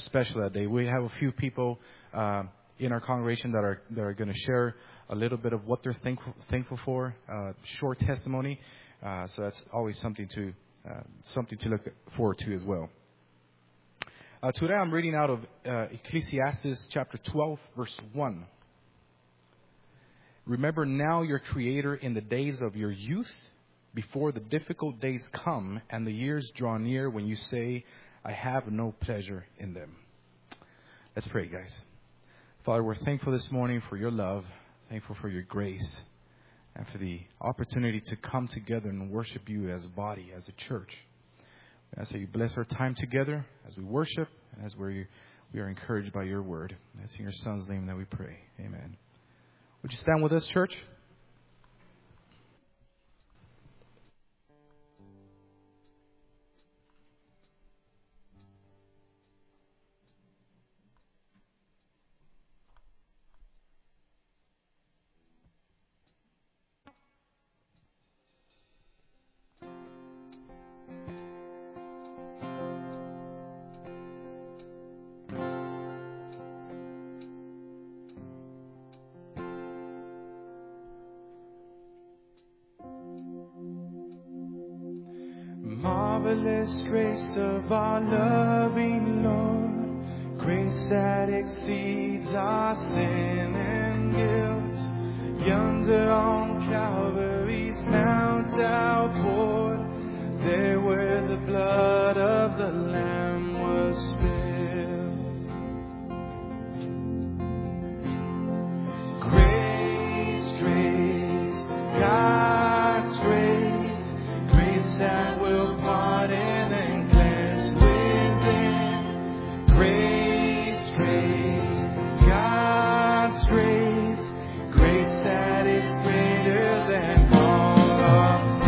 special that day. We have a few people in our congregation that are going to share a little bit of what they're thankful for, short testimony. So that's always something to look forward to as well. Today I'm reading out of Ecclesiastes chapter 12, verse 1. Remember now your Creator in the days of your youth, before the difficult days come and the years draw near when you say, I have no pleasure in them. Let's pray, guys. Father, we're thankful this morning for your love, thankful for your grace, and for the opportunity to come together and worship you as a body, as a church. We ask that you bless our time together as we worship and as we are encouraged by your word. That's in your Son's name that we pray. Amen. Would you stand with us, church? Marvelous grace of our loving Lord, grace that exceeds our sin and guilt. Yonder on Calvary's mount outpoured, there where the blood of the Lamb was spilled. Grace, grace, God's grace, grace that will pardon and cleanse within. Grace, grace, God's grace, grace that is greater than all our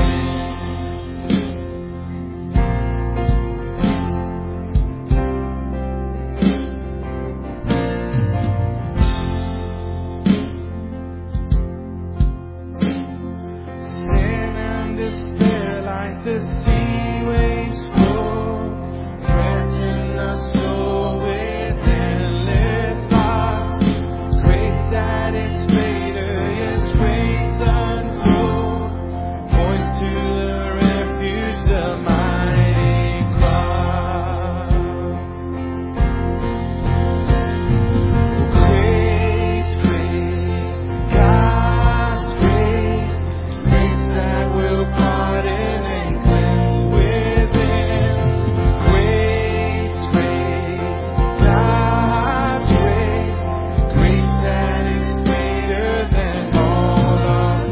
sin and despair like the sea waves flow, threaten our soul with endless loss. Grace that is greater, yes, grace untold, points to the refuge, the mighty cross. Grace, grace, God's grace, grace that will pardon and cleanse within. Grace, grace, God's grace, grace that is greater than all our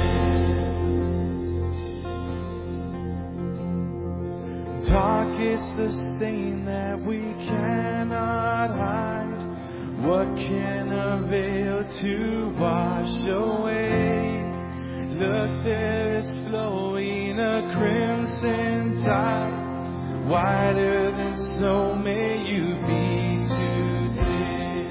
sin. Dark is the stain that we cannot hide. What can avail to wash away? Look, there is flowing a crimson tide, wider than snow may you be today.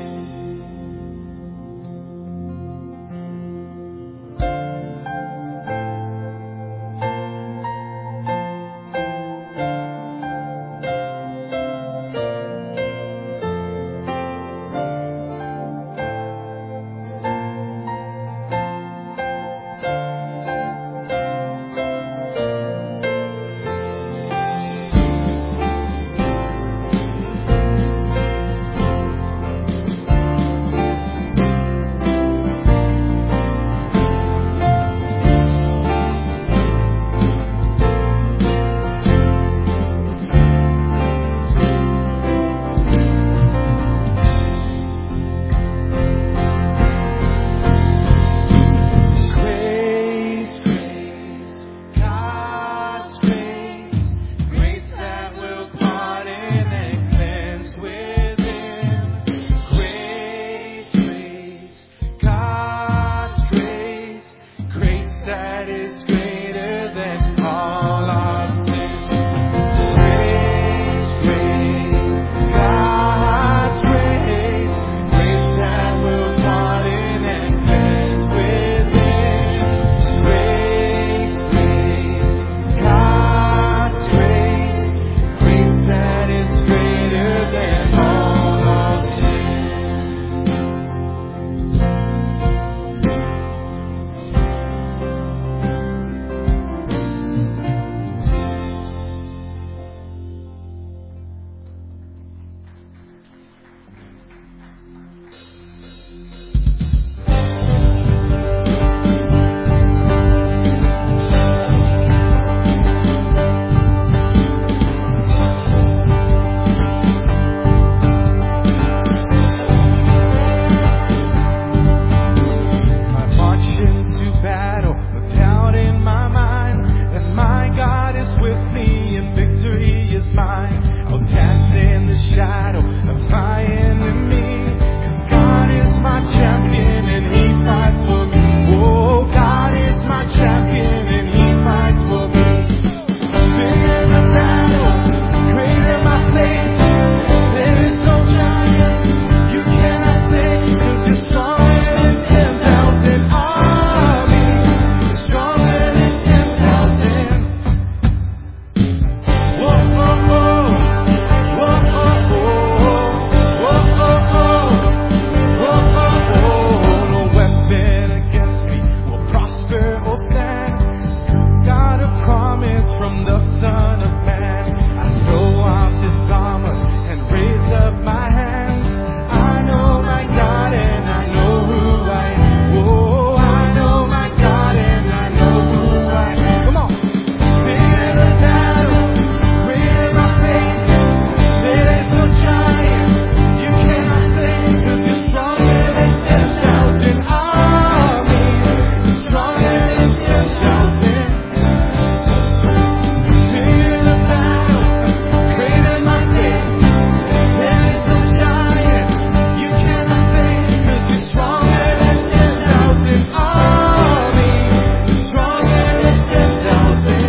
Son of Man. I throw off this armor and raise up my hands. I know my God and I know who I am. Oh, I know my God and I know who I am. Come on. Fear the battle, greater my faith. There is no giant you cannot face, 'cause you're stronger than 10,000 armies. You're stronger than 10,000. Fear the battle, greater my faith. There is no giant you cannot face, 'cause you're stronger than 10,000 armies. You're stronger than 10,000.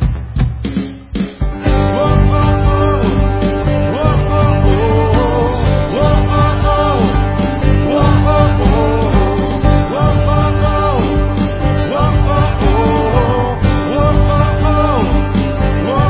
Whoa, whoa, whoa. Whoa, whoa, whoa. Whoa, whoa, whoa. Whoa, whoa, whoa. Whoa, whoa, whoa. Whoa, whoa, whoa. Whoa, whoa, whoa. Whoa,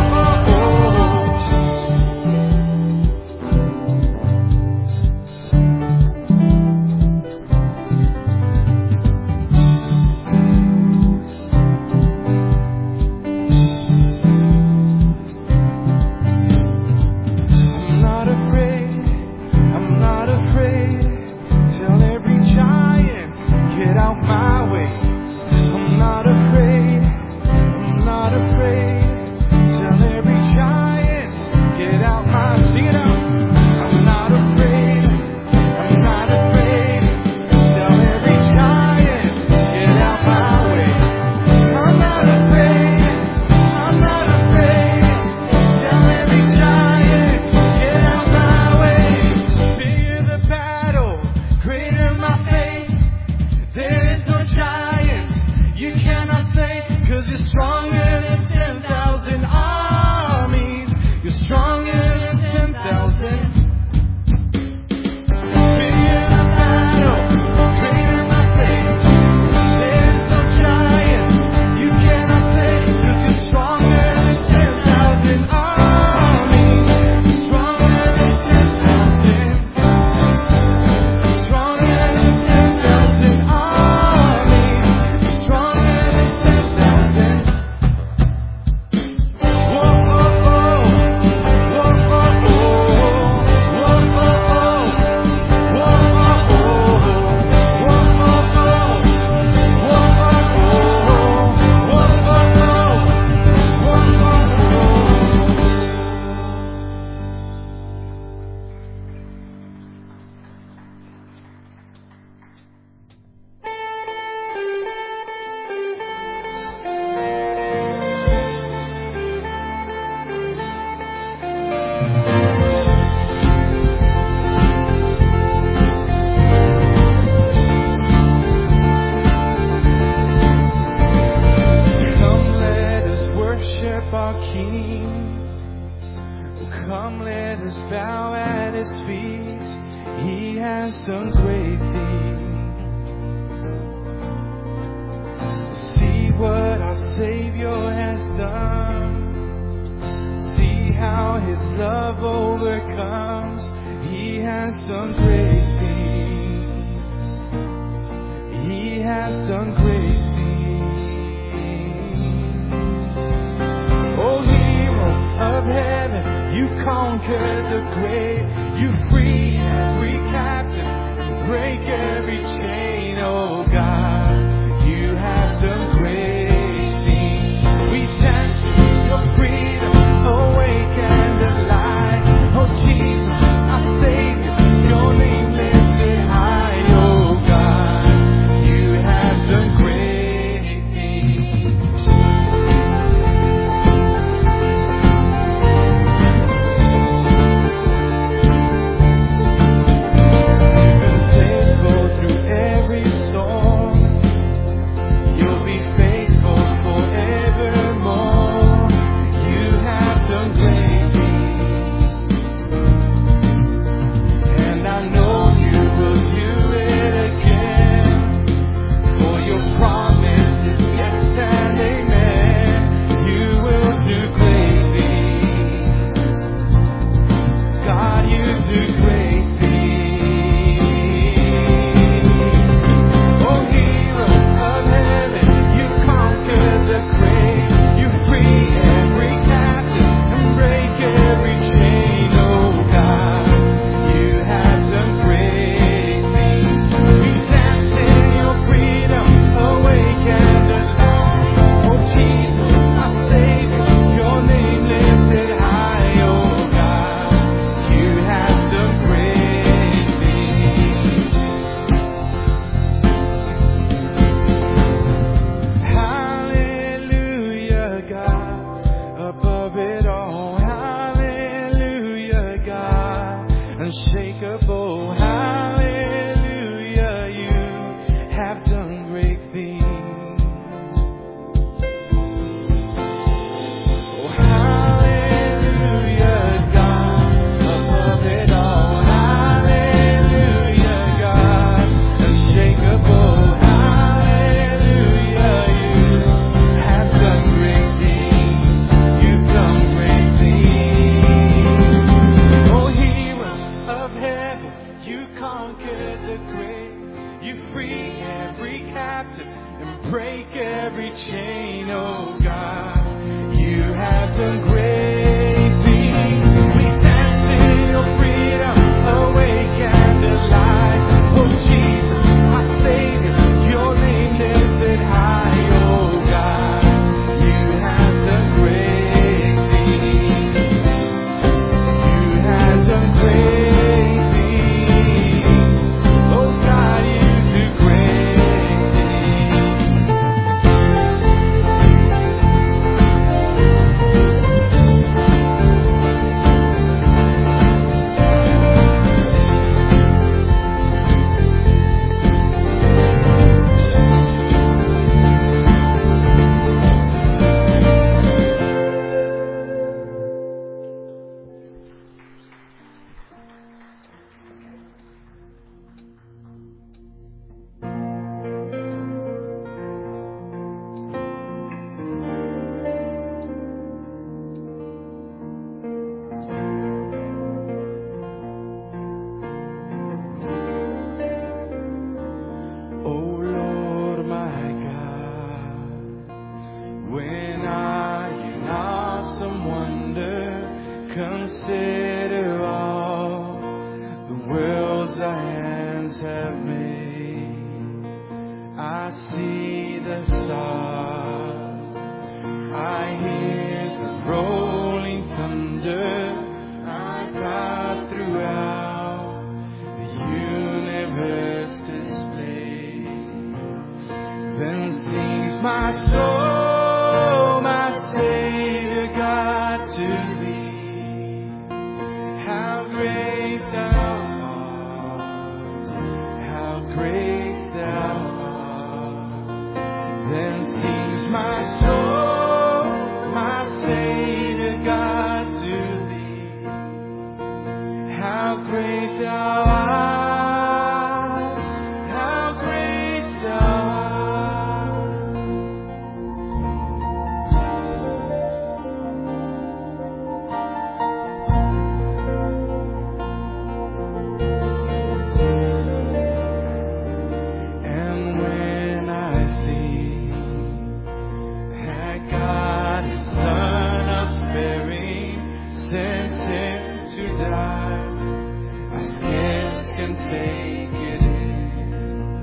I'm not afraid, I'm not afraid. Tell every giant, get out my way. I'm not afraid, I'm not afraid. Tell every giant, get out my way. Sing it out. I'm not afraid, I'm not afraid. Tell every giant, get out my way. I'm not afraid, I'm not afraid. Tell every giant, get out my way. Fear the battle, greater my faith. There is no giant you cannot save, 'cause you're stronger than 10,000 armies. You're stronger than 10,000. Fear the battle, greater my faith. There is no giant you cannot save, 'cause you're stronger than 10,000 armies. You're stronger than 10,000. Stronger than 10,000 armies. Stronger than 10,000. Whoa, whoa, whoa. Whoa, whoa, whoa. Whoa, whoa, whoa. Whoa, whoa, whoa. Whoa, whoa, whoa. Whoa, whoa, whoa. Whoa, whoa, whoa. Whoa, whoa, whoa. Come, let us worship our King. Come, let us bow at His feet. He has done great things. See what our Savior has done. See how His love overcomes. He has done great things. He has done great things. Oh, hero of heaven, you conquered the grave. You free every captive, break every chain. Oh God, you have done great things. We thank you, your freedom, awake and alive. Oh Jesus, our Savior, your name lifted high. Oh God, you have done great things. Faithful through every storm, you'll be faithful forevermore. You have done great things, and I know you will do it again. For your promise is yes and amen. You will do great things. God, you do great things. Oh, hero of heaven, you conquered the grave. You free every captive. God, His Son upsparing, sent Him to die. I scarce can take it in,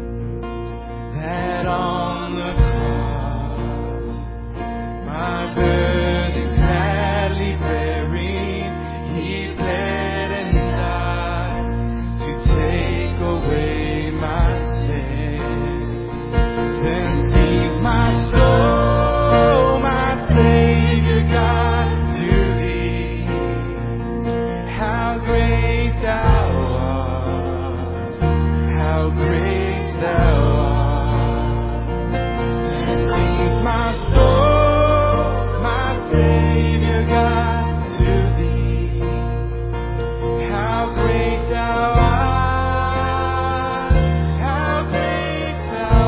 that on the cross, my burden gladly bearing, He bled and died to take away my sin. Then sings my soul, my Savior God, to Thee. How great Thou art, how great Thou art. Then sings my soul, my Savior God, to Thee. How great Thou art, how great Thou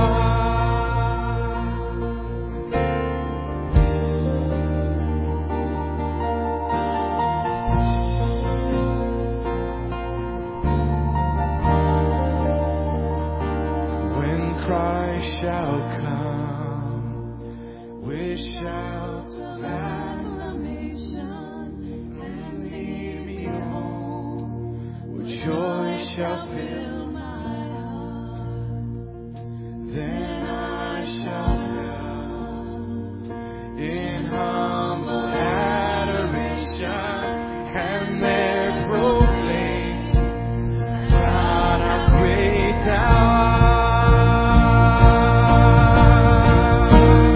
art. When Christ shall come with shouts of acclamation and lead me home, with joy shall fill my heart. Then I shall bow in humble adoration and there proclaim, God, how great Thou art.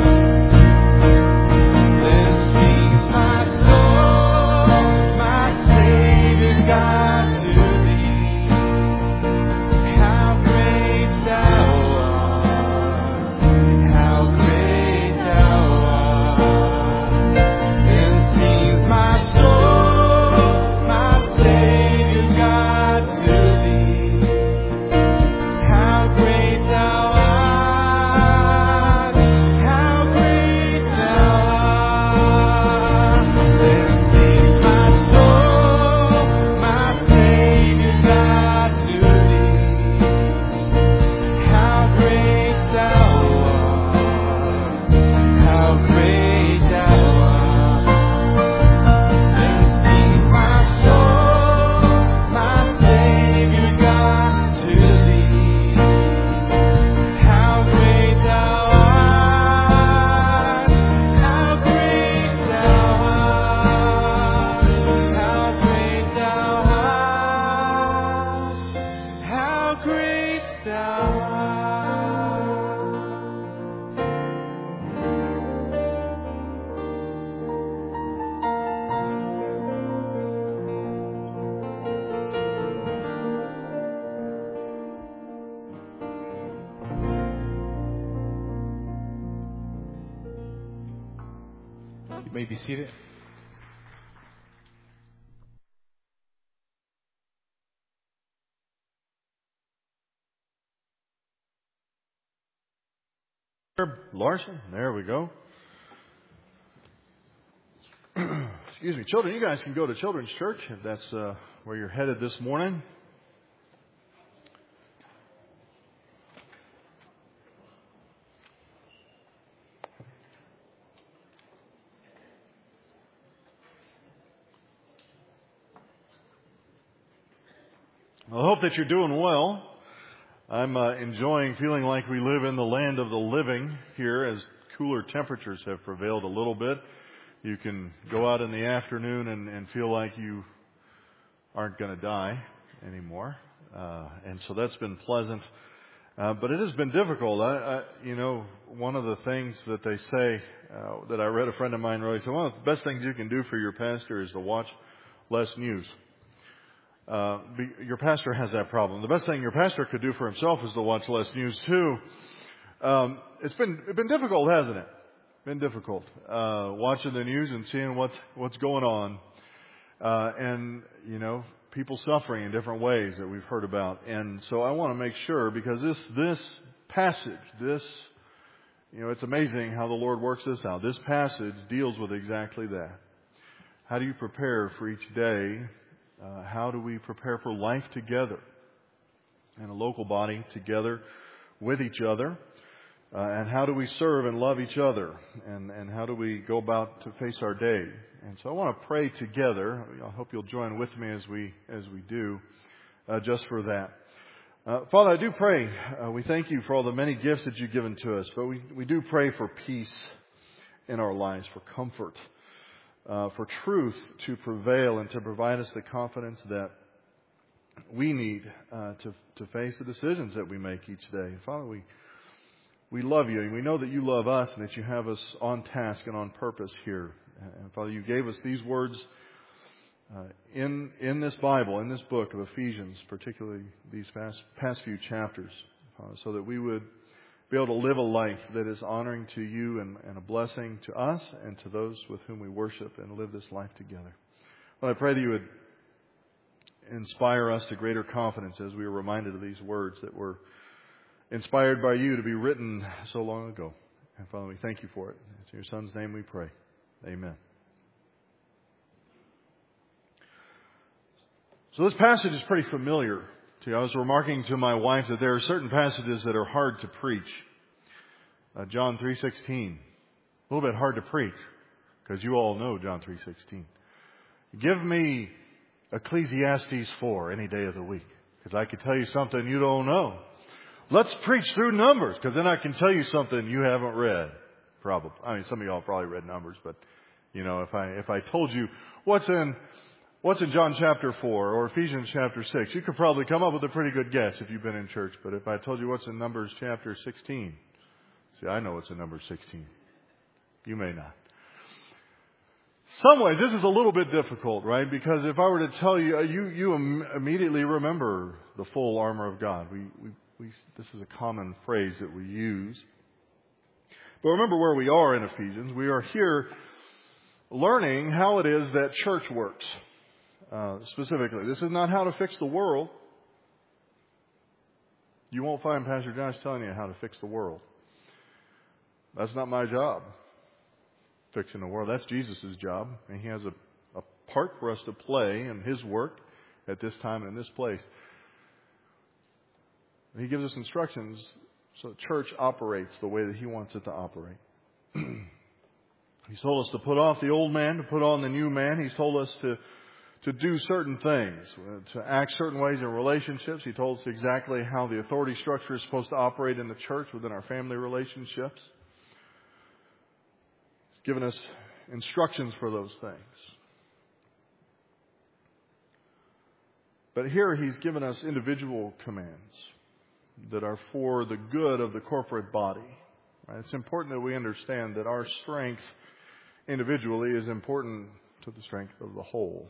Then sings my soul, my Savior God, to Thee. How great Thou art, how great Thou art. Then sings my soul, my Savior God, to Thee. How great Thou art, how great Thou art. Then sings my soul, my Savior God, to Thee. How great Thou art, how great Thou art. Then sings my soul, my Savior God, to Thee. How great Thou art, how great Thou art, how great Thou art, how great Thou You may be seated. Larson, there we go. Excuse me, children, you guys can go to Children's Church if that's where you're headed this morning. I hope that you're doing well. I'm enjoying feeling like we live in the land of the living here as cooler temperatures have prevailed a little bit. You can go out in the afternoon and feel like you aren't going to die anymore. And so that's been pleasant. But it has been difficult. One of the things that they say, that I read a friend of mine wrote, one of the best things you can do for your pastor is to watch less news. Your pastor has that problem. The best thing your pastor could do for himself is to watch less news too. It's been difficult, hasn't it? Been difficult watching the news and seeing what's going on, and people suffering in different ways that we've heard about. And so I want to make sure, because this passage, it's amazing how the Lord works this out. This passage deals with exactly that. How do you prepare for each day? How do we prepare for life together in a local body together with each other? And how do we serve and love each other? And how do we go about to face our day? And so I want to pray together. I hope you'll join with me as we do, just for that. Father, I do pray. We thank you for all the many gifts that you've given to us, but we do pray for peace in our lives, for comfort, for truth to prevail and to provide us the confidence that we need to face the decisions that we make each day. Father, we love you, and we know that you love us and that you have us on task and on purpose here. And Father, you gave us these words in this Bible, in this book of Ephesians, particularly these past few chapters, so that we would be able to live a life that is honoring to you and a blessing to us and to those with whom we worship, and live this life together. Well, I pray that you would inspire us to greater confidence as we are reminded of these words that were inspired by you to be written so long ago. And Father, we thank you for it. It's in your Son's name we pray. Amen. So this passage is pretty familiar to you. I was remarking to my wife that there are certain passages that are hard to preach. John 3:16. A little bit hard to preach because you all know John 3:16. Give me Ecclesiastes 4 any day of the week because I could tell you something you don't know. Let's preach through Numbers, because then I can tell you something you haven't read. Probably. I mean, some of y'all probably read Numbers, but if I told you what's in John chapter 4 or Ephesians chapter 6, you could probably come up with a pretty good guess if you've been in church. But if I told you what's in Numbers chapter 16, see, I know what's in Numbers 16. You may not. Some ways, this is a little bit difficult, right? Because if I were to tell you, you immediately remember the full armor of God. This is a common phrase that we use. But remember where we are in Ephesians. We are here learning how it is that church works. Specifically, this is not how to fix the world. You won't find Pastor Josh telling you how to fix the world. That's not my job, fixing the world. That's Jesus' job. And He has a part for us to play in His work at this time and in this place. He gives us instructions so the church operates the way that He wants it to operate. He's told us to put off the old man, to put on the new man. He's told us to do certain things, to act certain ways in relationships. He told us exactly how the authority structure is supposed to operate in the church within our family relationships. He's given us instructions for those things. But here He's given us individual commands that are for the good of the corporate body. Right? It's important that we understand that our strength individually is important to the strength of the whole.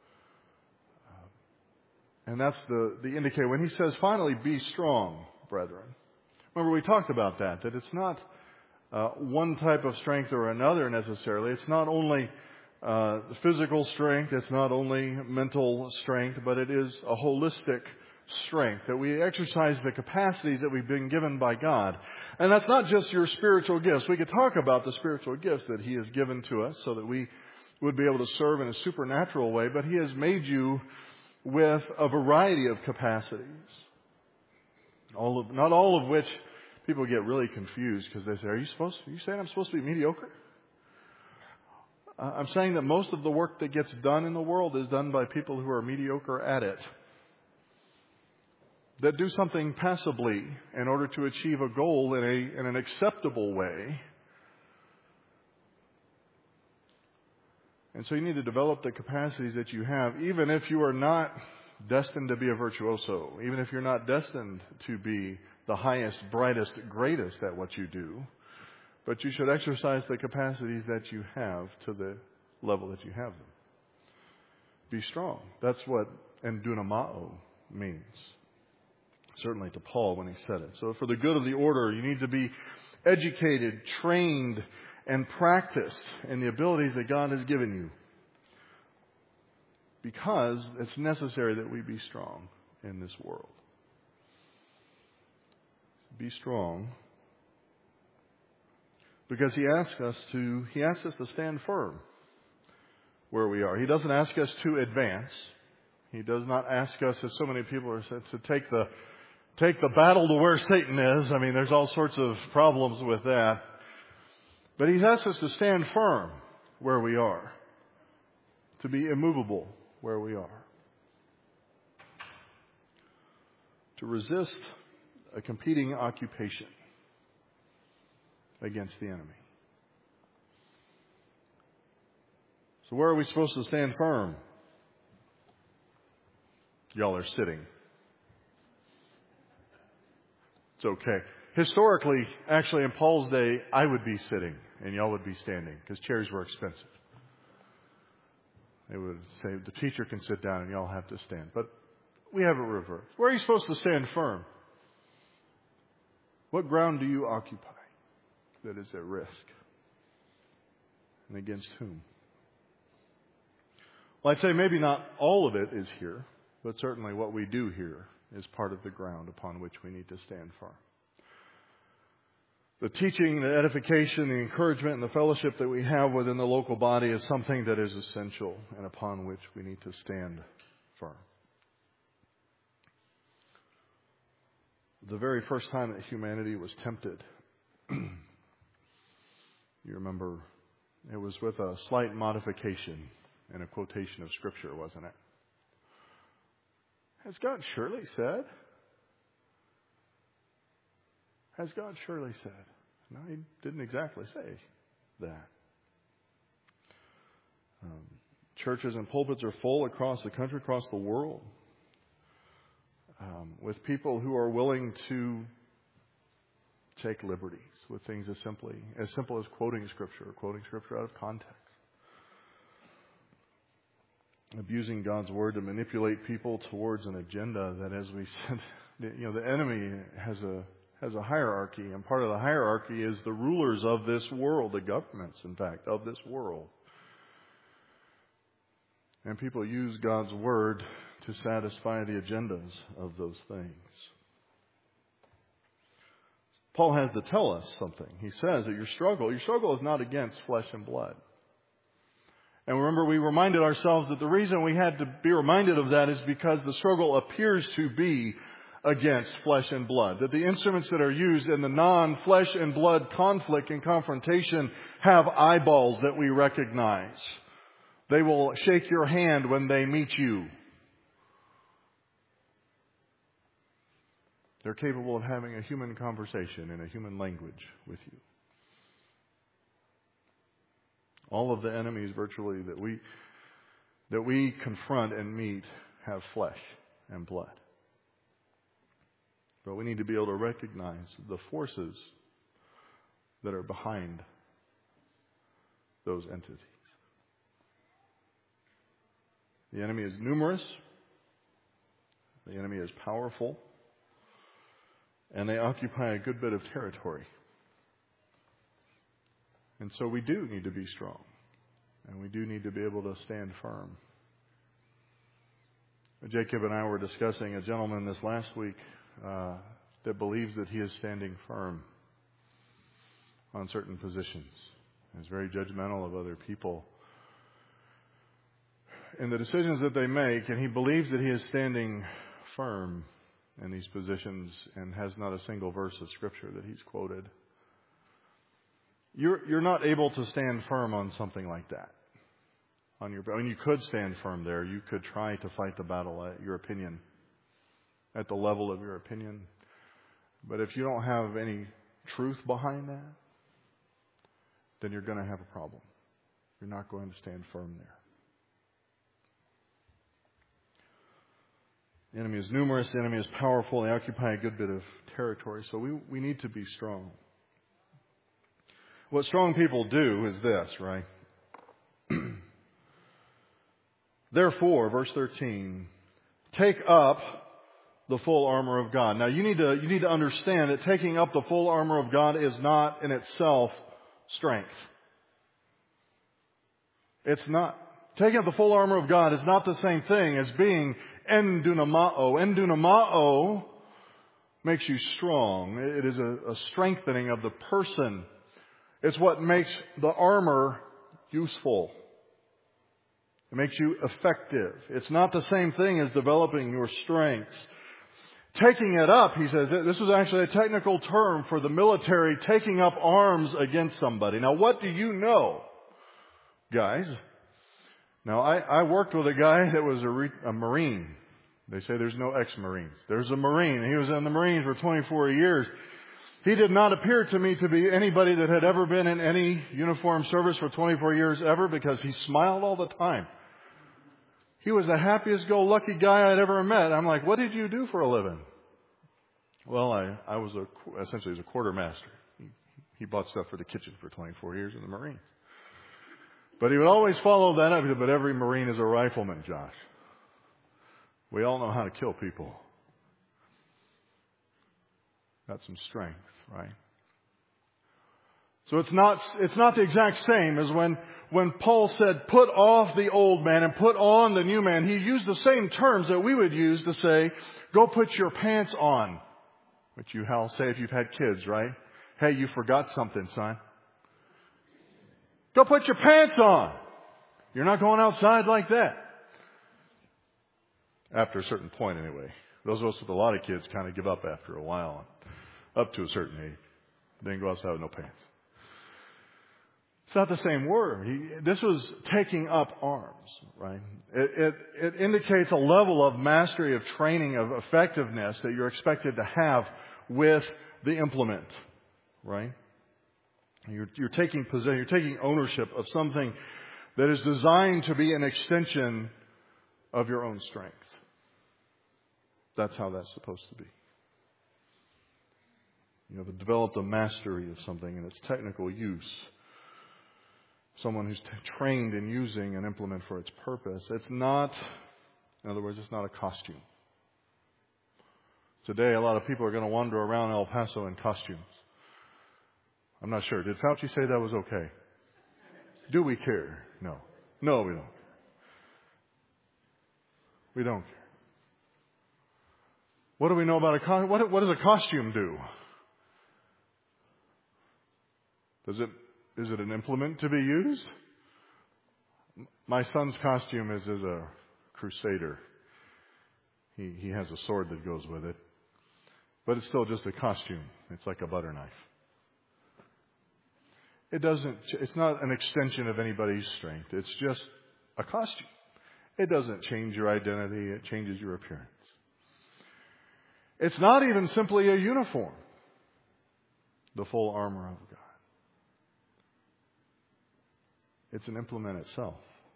And that's the indicator. When He says, finally, be strong, brethren. Remember, we talked about that it's not one type of strength or another necessarily. It's not only physical strength. It's not only mental strength, but it is a holistic strength, that we exercise the capacities that we've been given by God. And that's not just your spiritual gifts. We could talk about the spiritual gifts that He has given to us so that we would be able to serve in a supernatural way, but He has made you with a variety of capacities. Not all of which people get really confused because they say, are you saying I'm supposed to be mediocre? I'm saying that most of the work that gets done in the world is done by people who are mediocre at it, that do something passively in order to achieve a goal in an acceptable way. And so you need to develop the capacities that you have, even if you are not destined to be a virtuoso, even if you're not destined to be the highest, brightest, greatest at what you do. But you should exercise the capacities that you have to the level that you have them. Be strong. That's what endunamao means. Certainly to Paul when he said it. So for the good of the order, you need to be educated, trained, and practiced in the abilities that God has given you. Because it's necessary that we be strong in this world. Be strong. Because He asks us to stand firm where we are. He doesn't ask us to advance. He does not ask us, as so many people are said, to take take the battle to where Satan is. I mean, there's all sorts of problems with that. But He's asked us to stand firm where we are, to be immovable where we are, to resist a competing occupation against the enemy. So where are we supposed to stand firm? Y'all are sitting. It's okay. Historically, actually in Paul's day, I would be sitting and y'all would be standing because chairs were expensive. They would say the teacher can sit down and y'all have to stand. But we have it reversed. Where are you supposed to stand firm? What ground do you occupy that is at risk? And against whom? Well, I'd say maybe not all of it is here, but certainly what we do here is part of the ground upon which we need to stand firm. The teaching, the edification, the encouragement, and the fellowship that we have within the local body is something that is essential and upon which we need to stand firm. The very first time that humanity was tempted, you remember, it was with a slight modification and a quotation of Scripture, wasn't it? Has God surely said? Has God surely said? No, He didn't exactly say that. Churches and pulpits are full across the country, across the world, with people who are willing to take liberties with things as simple as quoting Scripture or quoting Scripture out of context. Abusing God's Word to manipulate people towards an agenda that, as we said, the enemy has a hierarchy, and part of the hierarchy is the rulers of this world, the governments, in fact, of this world. And people use God's Word to satisfy the agendas of those things. Paul has to tell us something. He says that your struggle is not against flesh and blood. And remember, we reminded ourselves that the reason we had to be reminded of that is because the struggle appears to be against flesh and blood. That the instruments that are used in the non-flesh and blood conflict and confrontation have eyeballs that we recognize. They will shake your hand when they meet you. They're capable of having a human conversation in a human language with you. All of the enemies virtually that we confront and meet have flesh and blood. But we need to be able to recognize the forces that are behind those entities. The enemy is numerous. The enemy is powerful. And they occupy a good bit of territory. And so we do need to be strong. And we do need to be able to stand firm. Jacob and I were discussing a gentleman this last week that believes that he is standing firm on certain positions. He's very judgmental of other people in the decisions that they make, and he believes that he is standing firm in these positions and has not a single verse of Scripture that he's quoted. You're not able to stand firm on something like that. You could stand firm there. You could try to fight the battle at your opinion, at the level of your opinion. But if you don't have any truth behind that, then you're going to have a problem. You're not going to stand firm there. The enemy is numerous. The enemy is powerful. They occupy a good bit of territory. So we need to be strong. What strong people do is this, right? Therefore, verse 13, take up the full armor of God. Now you need to understand that taking up the full armor of God is not in itself strength. It's not. Taking up the full armor of God is not the same thing as being endunamao. Endunamao makes you strong. It is a strengthening of the person. It's what makes the armor useful. It makes you effective. It's not the same thing as developing your strengths. taking it up, he says, this was actually a technical term for the military taking up arms against somebody. Now, what do you know, guys? Now, I worked with a guy that was a Marine. They say there's no ex-Marines. There's a Marine. He was in the Marines for 24 years. He did not appear to me to be anybody that had ever been in any uniformed service for 24 years ever, because he smiled all the time. He was the happiest-go-lucky guy I'd ever met. I'm like, what did you do for a living? Well, I was essentially a quartermaster. He bought stuff for the kitchen for 24 years in the Marines. But he would always follow that up. But every Marine is a rifleman, Josh. We all know how to kill people. Got some strength, right? So it's not the exact same as when Paul said, put off the old man and put on the new man. He used the same terms that we would use to say, go put your pants on. Which you say if you've had kids, right? Hey, you forgot something, son. Go put your pants on. You're not going outside like that. After a certain point, anyway. Those of us with a lot of kids kind of give up after a while, up to a certain age. Then go outside with no pants. It's not the same word. This was taking up arms, right? It indicates a level of mastery, of training, of effectiveness that you're expected to have with the implement, right? You're taking possession, you're taking ownership of something that is designed to be an extension of your own strength. That's how that's supposed to be. They've developed a mastery of something in its technical use. Someone who's trained in using an implement for its purpose. It's not, in other words, it's not a costume. Today, a lot of people are going to wander around El Paso in costumes. I'm not sure. Did Fauci say that was okay? Do we care? No. No, we don't. We don't care. What do we know about a costume? What does a costume do? Is it an implement to be used? My son's costume is as a crusader. He has a sword that goes with it. But it's still just a costume. It's like a butter knife. It's not an extension of anybody's strength. It's just a costume. It doesn't change your identity. It changes your appearance. It's not even simply a uniform. The full armor of God. It's an implement itself.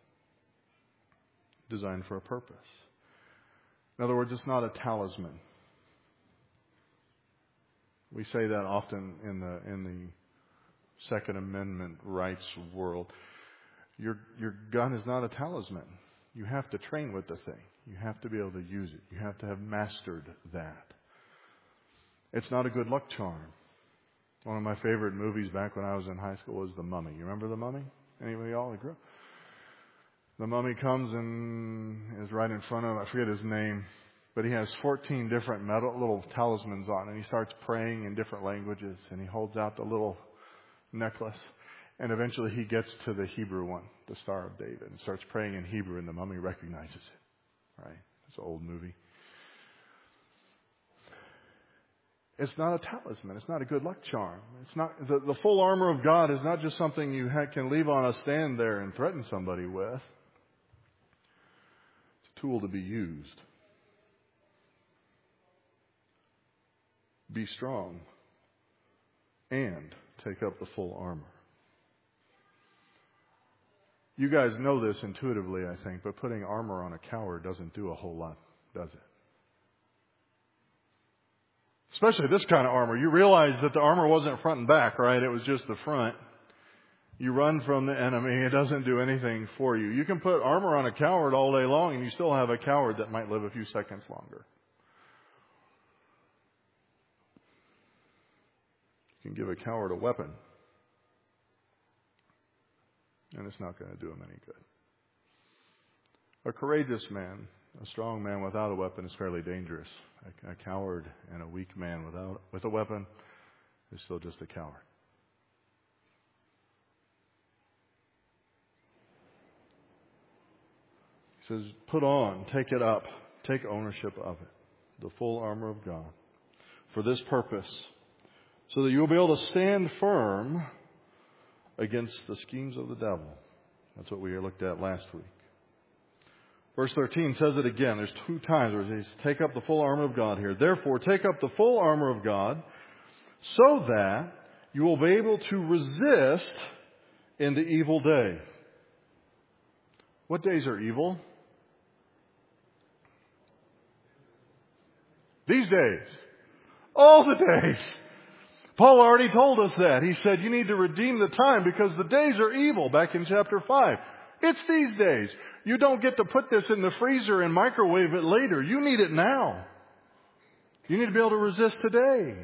Designed for a purpose. In other words, it's not a talisman. We say that often in the Second Amendment rights world. Your gun is not a talisman. You have to train with the thing. You have to be able to use it. You have to have mastered that. It's not a good luck charm. One of my favorite movies back when I was in high school was The Mummy. You remember The Mummy? Anybody y'all grew up? The mummy comes and is right in front of him. I forget his name. But he has 14 different metal little talismans on. And he starts praying in different languages. And he holds out the little necklace. And eventually he gets to the Hebrew one, the Star of David. And starts praying in Hebrew. And the mummy recognizes it. Right? It's an old movie. It's not a talisman. It's not a good luck charm. It's not the full armor of God is not just something you can leave on a stand there and threaten somebody with. It's a tool to be used. Be strong and take up the full armor. You guys know this intuitively, I think, but putting armor on a coward doesn't do a whole lot, does it? Especially this kind of armor. You realize that the armor wasn't front and back, right? It was just the front. You run from the enemy. It doesn't do anything for you. You can put armor on a coward all day long and you still have a coward that might live a few seconds longer. You can give a coward a weapon and it's not going to do him any good. A courageous man, a strong man without a weapon is fairly dangerous. A coward and a weak man with a weapon is still just a coward. He says, put on, take it up, take ownership of it. the full armor of God for this purpose, so that you will be able to stand firm against the schemes of the devil. That's what we looked at last week. Verse 13 says it again. There's 2 times where it says, take up the full armor of God here. Therefore, take up the full armor of God so that you will be able to resist in the evil day. What days are evil? These days. All the days. Paul already told us that. He said you need to redeem the time because the days are evil, back in chapter 5. It's these days. You don't get to put this in the freezer and microwave it later. You need it now. You need to be able to resist today.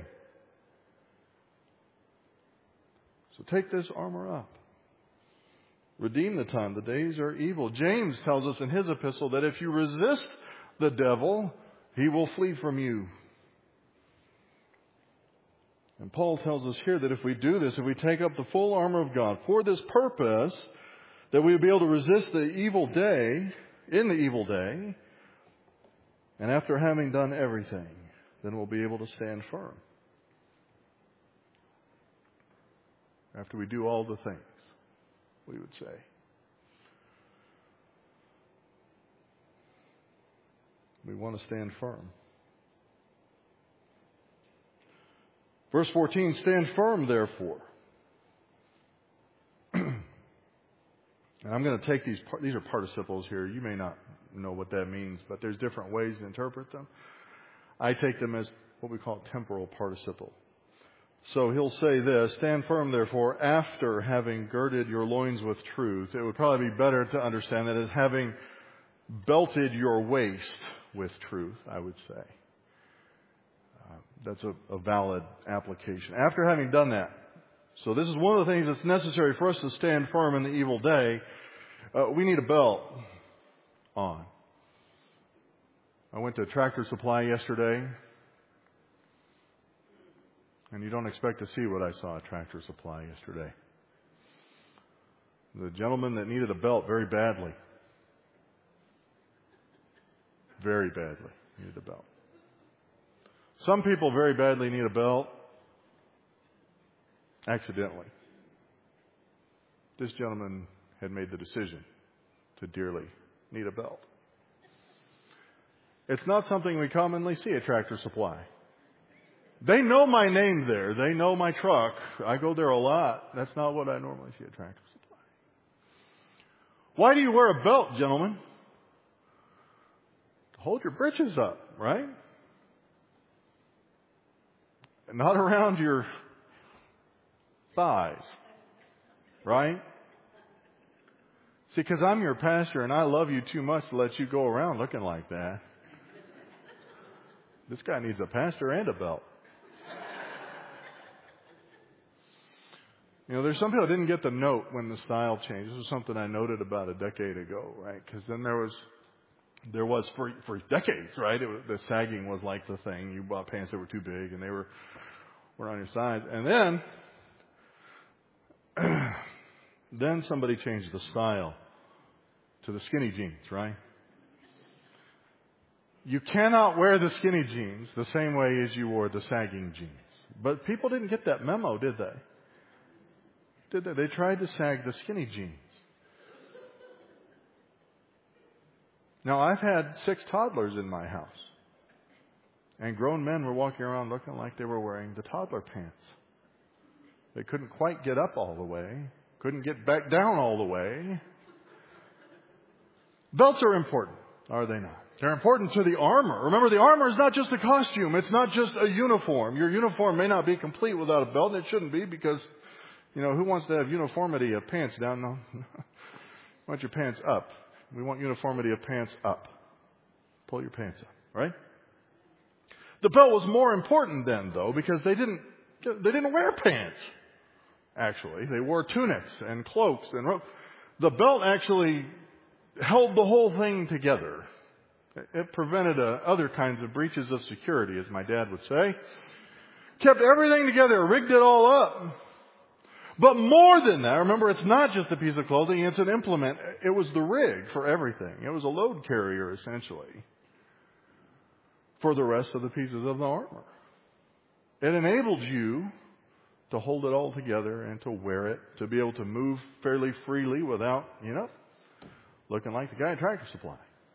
So take this armor up. Redeem the time. The days are evil. James tells us in his epistle that if you resist the devil, he will flee from you. And Paul tells us here that if we do this, if we take up the full armor of God for this purpose, that we will be able to resist the evil day, in the evil day, and after having done everything, then we'll be able to stand firm. After we do all the things, we would say. We want to stand firm. Verse 14, stand firm, therefore. And I'm going to take these are participles here. You may not know what that means, but there's different ways to interpret them. I take them as what we call temporal participle. So he'll say this, stand firm, therefore, after having girded your loins with truth. It would probably be better to understand that as having belted your waist with truth, I would say. That's a valid application. After having done that, so this is one of the things that's necessary for us to stand firm in the evil day. We need a belt on. I went to Tractor Supply yesterday, and you don't expect to see what I saw at Tractor Supply yesterday. The gentleman that needed a belt very badly. Very badly needed a belt. Some people very badly need a belt accidentally. This gentleman had made the decision to dearly need a belt. It's not something we commonly see at Tractor Supply. They know my name there. They know my truck. I go there a lot. That's not what I normally see at Tractor Supply. Why do you wear a belt, gentlemen? To hold your britches up, right? Not around your thighs, right? See, because I'm your pastor and I love you too much to let you go around looking like that. This guy needs a pastor and a belt. You know, there's some people that didn't get the note when the style changed. This was something I noted about a decade ago, right? Because then there was for decades, right? The sagging was like the thing. You bought pants that were too big and they were on your sides. And then somebody changed the style to the skinny jeans, right? You cannot wear the skinny jeans the same way as you wore the sagging jeans. But people didn't get that memo, did they? Did they? They tried to sag the skinny jeans. Now, I've had 6 toddlers in my house. And grown men were walking around looking like they were wearing the toddler pants. They couldn't quite get up all the way. Couldn't get back down all the way. Belts are important, are they not? They're important to the armor. Remember, the armor is not just a costume. It's not just a uniform. Your uniform may not be complete without a belt, and it shouldn't be because, you know, who wants to have uniformity of pants down? No. You want your pants up. We want uniformity of pants up. Pull your pants up, right? The belt was more important then, though, because they didn't wear pants. Actually, they wore tunics and cloaks and robes. The belt actually held the whole thing together. It prevented other kinds of breaches of security, as my dad would say. Kept everything together, rigged it all up. But more than that, remember, it's not just a piece of clothing, it's an implement. It was the rig for everything. It was a load carrier, essentially, for the rest of the pieces of the armor. It enables you to hold it all together and to wear it, to be able to move fairly freely without, looking like the guy at Tractor Supply.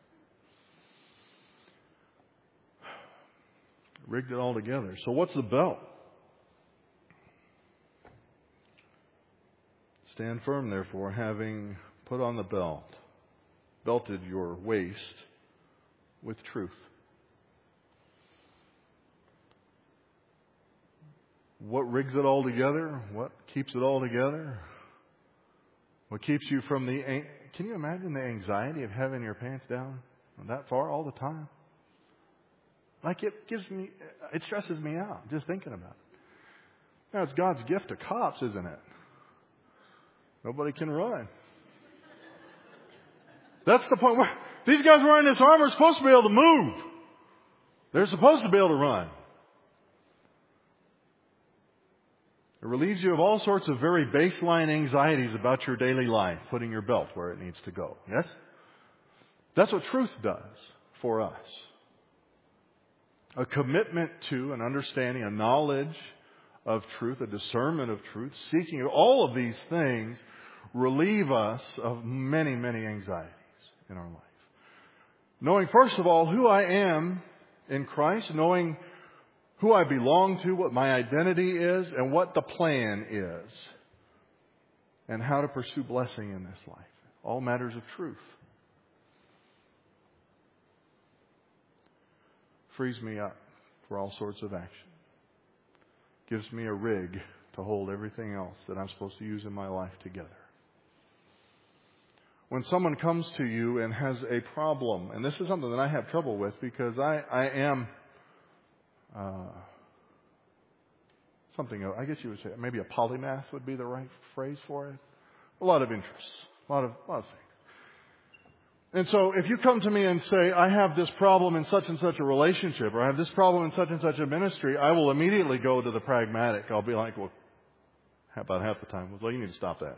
Rigged it all together. So what's the belt? Stand firm, therefore, having put on the belt, belted your waist with truth. What rigs it all together? What keeps it all together? What keeps you from can you imagine the anxiety of having your pants down that far all the time? Like it stresses me out just thinking about it. Now, it's God's gift to cops, isn't it? Nobody can run. That's the point. These guys wearing this armor are supposed to be able to move. They're supposed to be able to run. It relieves you of all sorts of very baseline anxieties about your daily life, putting your belt where it needs to go. Yes? That's what truth does for us. A commitment to, an understanding, a knowledge of truth, a discernment of truth, seeking all of these things relieve us of many, many anxieties in our life. Knowing, first of all, who I am in Christ, knowing who I belong to, what my identity is, and what the plan is, and how to pursue blessing in this life. All matters of truth. Frees me up for all sorts of action. Gives me a rig to hold everything else that I'm supposed to use in my life together. When someone comes to you and has a problem, and this is something that I have trouble with because I am I guess you would say maybe a polymath would be the right phrase for it. A lot of interests, a lot of things. And so if you come to me and say, I have this problem in such and such a relationship, or I have this problem in such and such a ministry, I will immediately go to the pragmatic. I'll be like, well, about half the time, well, you need to stop that.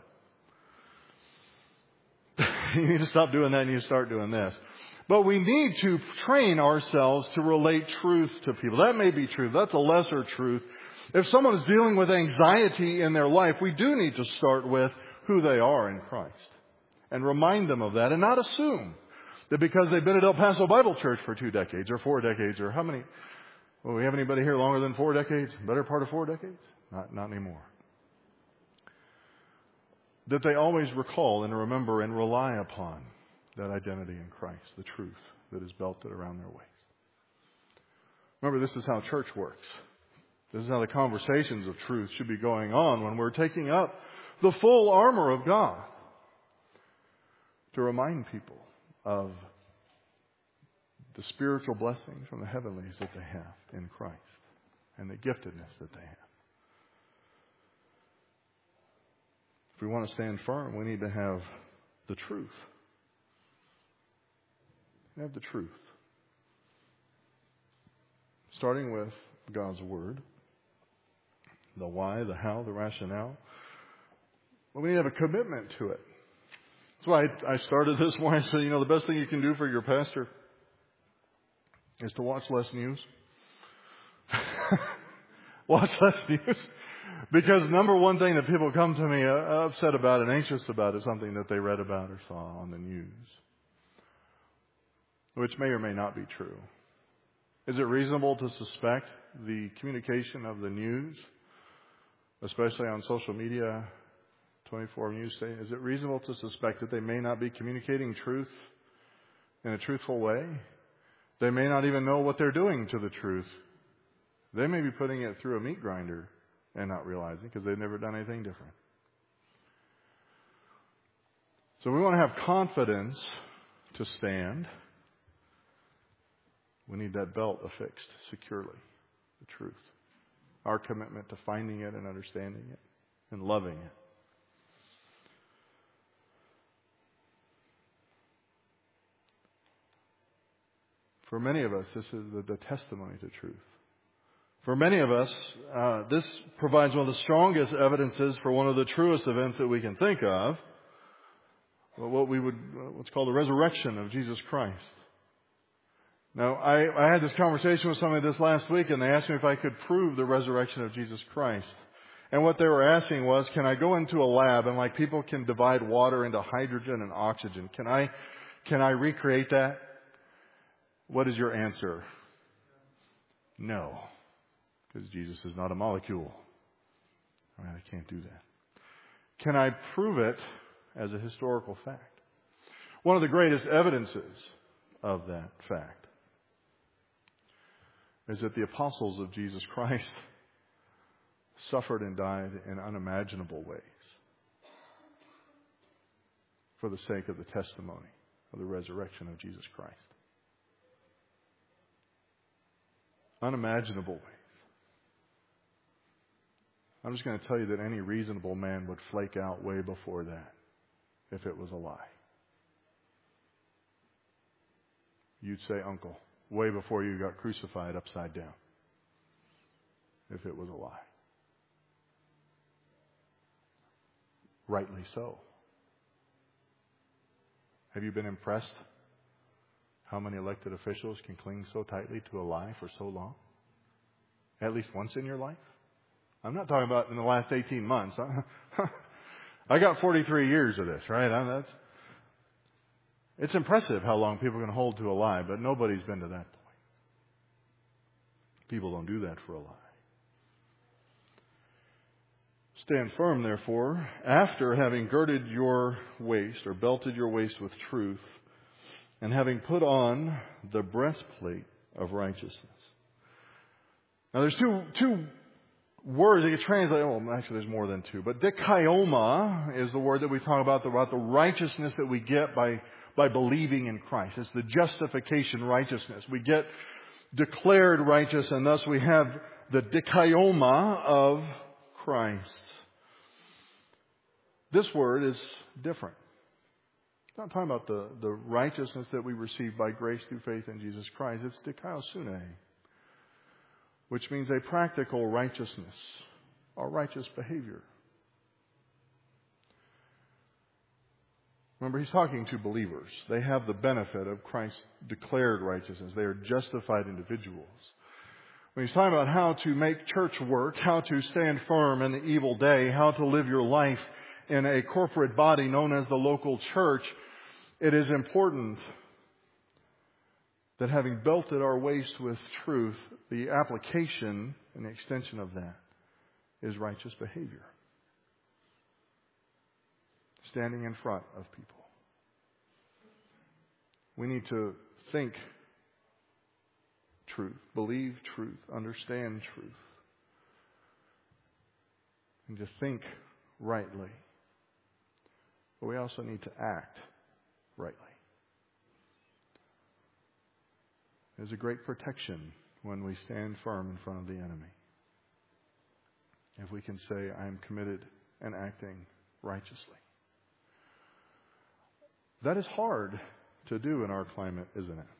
You need to stop doing that and you start doing this. But we need to train ourselves to relate truth to people. That may be truth. That's a lesser truth. If someone is dealing with anxiety in their life, we do need to start with who they are in Christ. And remind them of that and not assume that because they've been at El Paso Bible Church for 2 decades or 4 decades or how many? Well, we have anybody here longer than 4 decades? Better part of 4 decades? Not anymore. That they always recall and remember and rely upon that identity in Christ, the truth that is belted around their waist. Remember, this is how church works. This is how the conversations of truth should be going on when we're taking up the full armor of God. To remind people of the spiritual blessings from the heavenlies that they have in Christ and the giftedness that they have. If we want to stand firm, we need to have the truth. Have the truth. Starting with God's Word, the why, the how, the rationale. Well, we need to have a commitment to it. That's why I started this morning. I said, the best thing you can do for your pastor is to watch less news. Watch less news. Because number one thing that people come to me upset about and anxious about is something that they read about or saw on the news, which may or may not be true. Is it reasonable to suspect the communication of the news, especially on social media, 24 News Station, is it reasonable to suspect that they may not be communicating truth in a truthful way? They may not even know what they're doing to the truth. They may be putting it through a meat grinder and not realizing because they've never done anything different. So we want to have confidence to stand. We need that belt affixed securely, the truth. Our commitment to finding it and understanding it and loving it. For many of us, this is the testimony to truth. For many of us, this provides one of the strongest evidences for one of the truest events that we can think of. What's called the resurrection of Jesus Christ. Now, I had this conversation with somebody this last week, and they asked me if I could prove the resurrection of Jesus Christ. And what they were asking was, can I go into a lab and like people can divide water into hydrogen and oxygen? Can I recreate that? What is your answer? No. Because Jesus is not a molecule. I can't do that. Can I prove it as a historical fact? One of the greatest evidences of that fact is that the apostles of Jesus Christ suffered and died in unimaginable ways for the sake of the testimony of the resurrection of Jesus Christ. Unimaginable ways. I'm just going to tell you that any reasonable man would flake out way before that if it was a lie. You'd say, Uncle, way before you got crucified upside down, if it was a lie. Rightly so. Have you been impressed how many elected officials can cling so tightly to a lie for so long? At least once in your life? I'm not talking about in the last 18 months. I got 43 years of this, right? It's impressive how long people can hold to a lie, but nobody's been to that point. People don't do that for a lie. Stand firm, therefore, after having girded your waist or belted your waist with truth, and having put on the breastplate of righteousness. Now there's two words that get translated. Well, actually there's more than two. But dikaioma is the word that we talk about the righteousness that we get by believing in Christ. It's the justification righteousness. We get declared righteous, and thus we have the dikaioma of Christ. This word is different. It's not talking about the righteousness that we receive by grace through faith in Jesus Christ. It's dikaiosune, which means a practical righteousness, or righteous behavior. Remember, he's talking to believers. They have the benefit of Christ's declared righteousness. They are justified individuals. When he's talking about how to make church work, how to stand firm in the evil day, how to live your life in a corporate body known as the local church, it is important that having belted our waist with truth, the application and the extension of that is righteous behavior. Standing in front of people. We need to think truth, believe truth, understand truth, and to think rightly. But we also need to act rightly. There's a great protection when we stand firm in front of the enemy. If we can say, I am committed and acting righteously. That is hard to do in our climate, isn't it?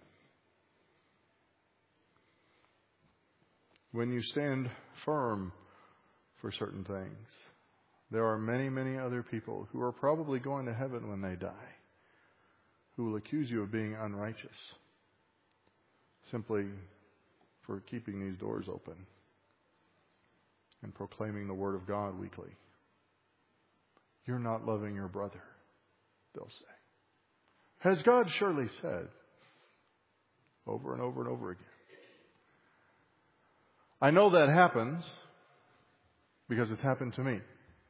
When you stand firm for certain things, there are many, many other people who are probably going to heaven when they die, who will accuse you of being unrighteous, simply for keeping these doors open and proclaiming the Word of God weekly. You're not loving your brother, they'll say. Has God surely said? Over and over and over again. I know that happens because it's happened to me.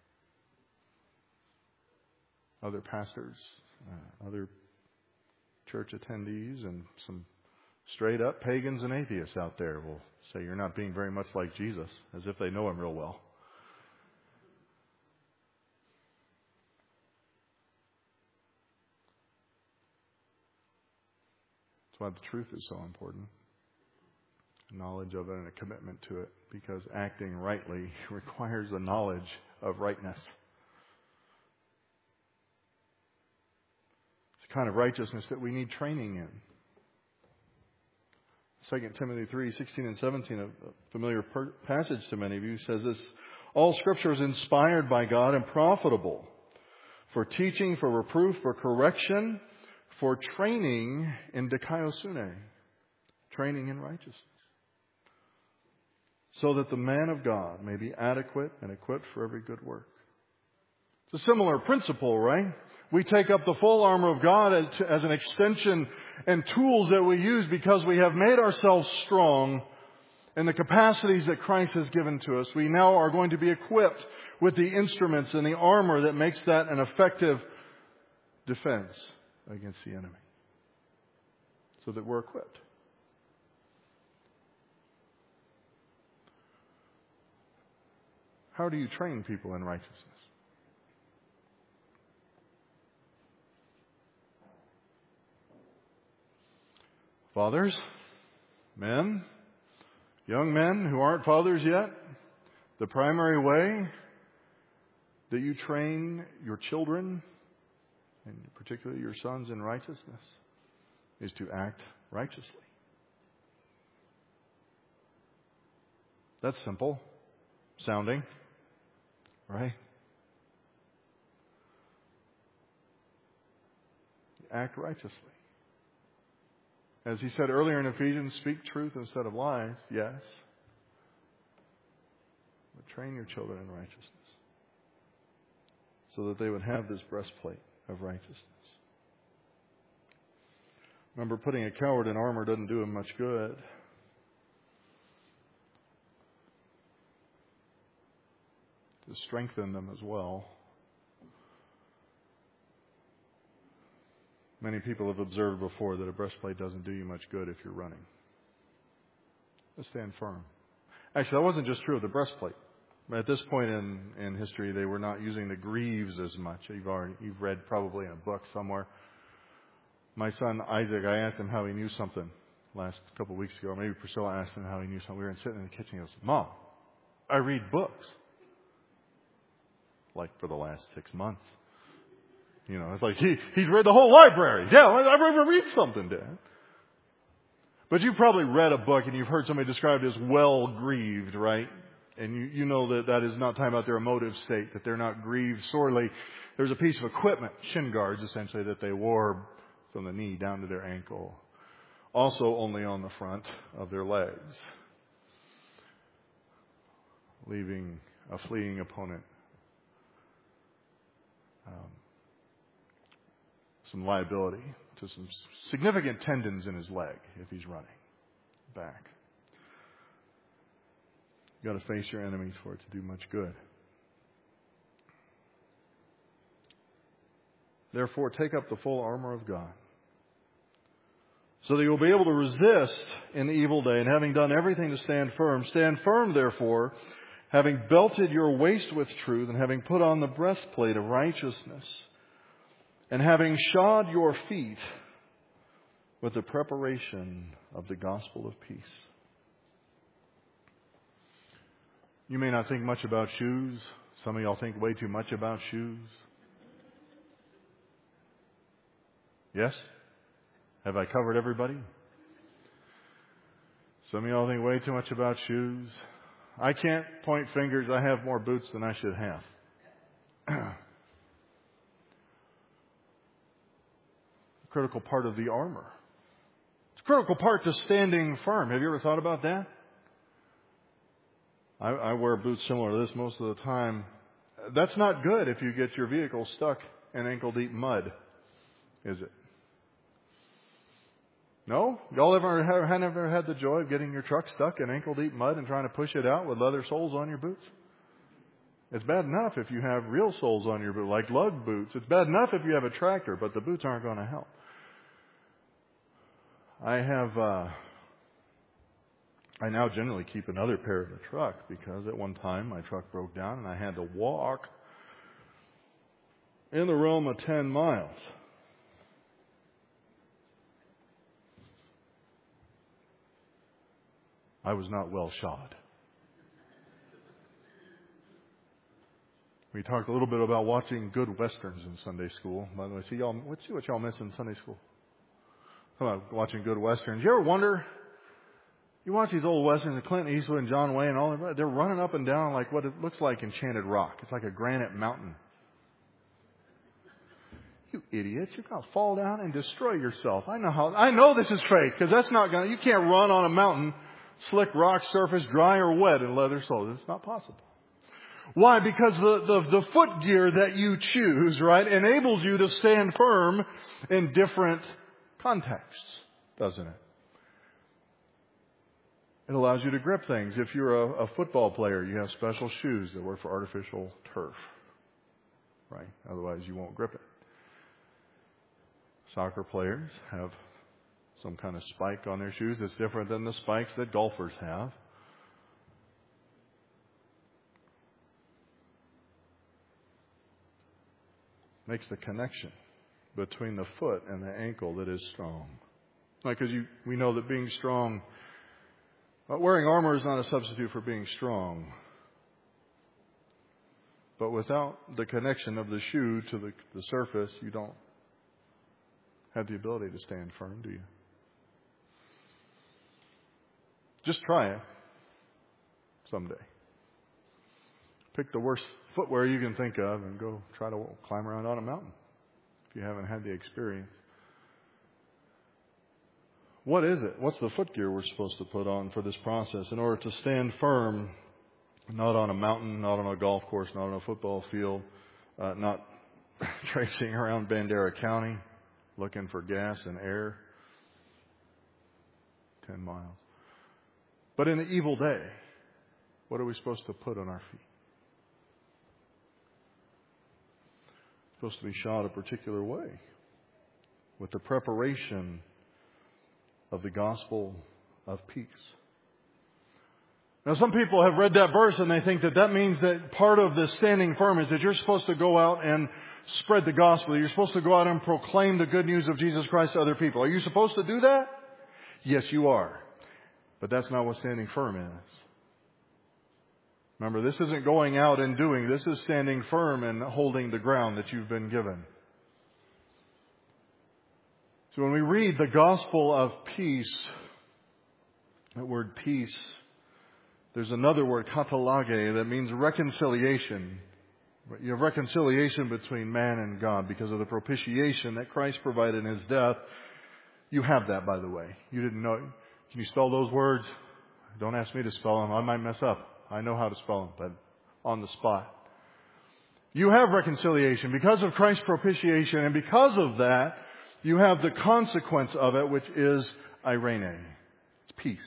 Other pastors, other church attendees, and some straight up pagans and atheists out there will say you're not being very much like Jesus, as if they know him real well. That's why the truth is so important. Knowledge of it and a commitment to it, because acting rightly requires a knowledge of rightness. It's the kind of righteousness that we need training in. 2 Timothy 3:16 and 17, a familiar passage to many of you, says this: all Scripture is inspired by God and profitable for teaching, for reproof, for correction, for training in dikaiosune, training in righteousness, so that the man of God may be adequate and equipped for every good work. It's a similar principle, right? We take up the full armor of God as an extension and tools that we use because we have made ourselves strong in the capacities that Christ has given to us. We now are going to be equipped with the instruments and the armor that makes that an effective defense against the enemy, so that we're equipped. How do you train people in righteousness? Fathers, men, young men who aren't fathers yet, the primary way that you train your children, and particularly your sons, in righteousness is to act righteously. That's simple sounding, right? Act righteously. As he said earlier in Ephesians, speak truth instead of lies, yes. But train your children in righteousness so that they would have this breastplate of righteousness. Remember, putting a coward in armor doesn't do him much good. To strengthen them as well. Many people have observed before that a breastplate doesn't do you much good if you're running. Just stand firm. Actually, that wasn't just true of the breastplate. At this point in history, they were not using the greaves as much. You've read probably in a book somewhere. My son Isaac, I asked him how he knew something last couple of weeks ago. Maybe Priscilla asked him how he knew something. We were sitting in the kitchen. He goes, "Mom, I read books." Like for the last 6 months. You know, it's like he's read the whole library. Yeah, I've ever read something, Dad. But you've probably read a book and you've heard somebody described as well grieved, right? And you know that is not talking about their emotive state, that they're not grieved sorely. There's a piece of equipment, shin guards essentially, that they wore from the knee down to their ankle. Also only on the front of their legs. Leaving a fleeing opponent some liability to some significant tendons in his leg if he's running back. You've got to face your enemies for it to do much good. Therefore, take up the full armor of God, so that you'll be able to resist in the evil day, and having done everything to stand firm. Stand firm, therefore, having belted your waist with truth, and having put on the breastplate of righteousness, and having shod your feet with the preparation of the gospel of peace. You may not think much about shoes. Some of y'all think way too much about shoes. Yes? Have I covered everybody? Some of y'all think way too much about shoes. I can't point fingers. I have more boots than I should have. Critical part of the armor. It's a critical part to standing firm. Have you ever thought about that? I wear boots similar to this most of the time. That's not good if you get your vehicle stuck in ankle-deep mud, is it? No? Y'all ever had the joy of getting your truck stuck in ankle-deep mud and trying to push it out with leather soles on your boots? It's bad enough if you have real soles on your boot, like lug boots. It's bad enough if you have a tractor, but the boots aren't going to help. I now generally keep another pair in the truck because at one time my truck broke down and I had to walk in the realm of 10 miles. I was not well shod. We talked a little bit about watching good westerns in Sunday school. By the way, let's see what y'all miss in Sunday school. How about watching good westerns? You ever wonder? You watch these old westerns, Clint Eastwood and John Wayne, and all that. They're running up and down like what it looks like Enchanted Rock. It's like a granite mountain. You idiots, you're going to fall down and destroy yourself. I know this is fake, because you can't run on a mountain, slick rock surface, dry or wet in leather soles. It's not possible. Why? Because the foot gear that you choose, right, enables you to stand firm in different contexts, doesn't it? It allows you to grip things. If you're a football player, you have special shoes that work for artificial turf, right? Otherwise, you won't grip it. Soccer players have some kind of spike on their shoes that's different than the spikes that golfers have. Makes the connection between the foot and the ankle that is strong. Like, because we know that being strong, wearing armor is not a substitute for being strong. But without the connection of the shoe to the surface, you don't have the ability to stand firm, do you? Just try it someday. Pick the worst footwear you can think of and go try to climb around on a mountain if you haven't had the experience. What is it? What's the footgear we're supposed to put on for this process in order to stand firm, not on a mountain, not on a golf course, not on a football field, not tracing around Bandera County looking for gas and air, 10 miles. But in the evil day, what are we supposed to put on our feet? Supposed to be shod a particular way with the preparation of the gospel of peace. Now, some people have read that verse and they think that means that part of the standing firm is that you're supposed to go out and spread the gospel. You're supposed to go out and proclaim the good news of Jesus Christ to other people. Are you supposed to do that? Yes, you are. But that's not what standing firm is. Remember, this isn't going out and doing. This is standing firm and holding the ground that you've been given. So when we read the gospel of peace, that word peace, there's another word, katalage, that means reconciliation. You have reconciliation between man and God because of the propitiation that Christ provided in His death. You have that, by the way. You didn't know. Can you spell those words? Don't ask me to spell them. I might mess up. I know how to spell them, but on the spot. You have reconciliation because of Christ's propitiation, and because of that, you have the consequence of it, which is irene. It's peace.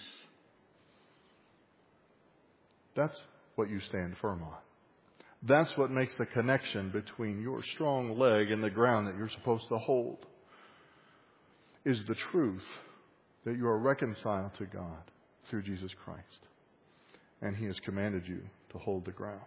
That's what you stand firm on. That's what makes the connection between your strong leg and the ground that you're supposed to hold, is the truth that you are reconciled to God through Jesus Christ. And He has commanded you to hold the ground.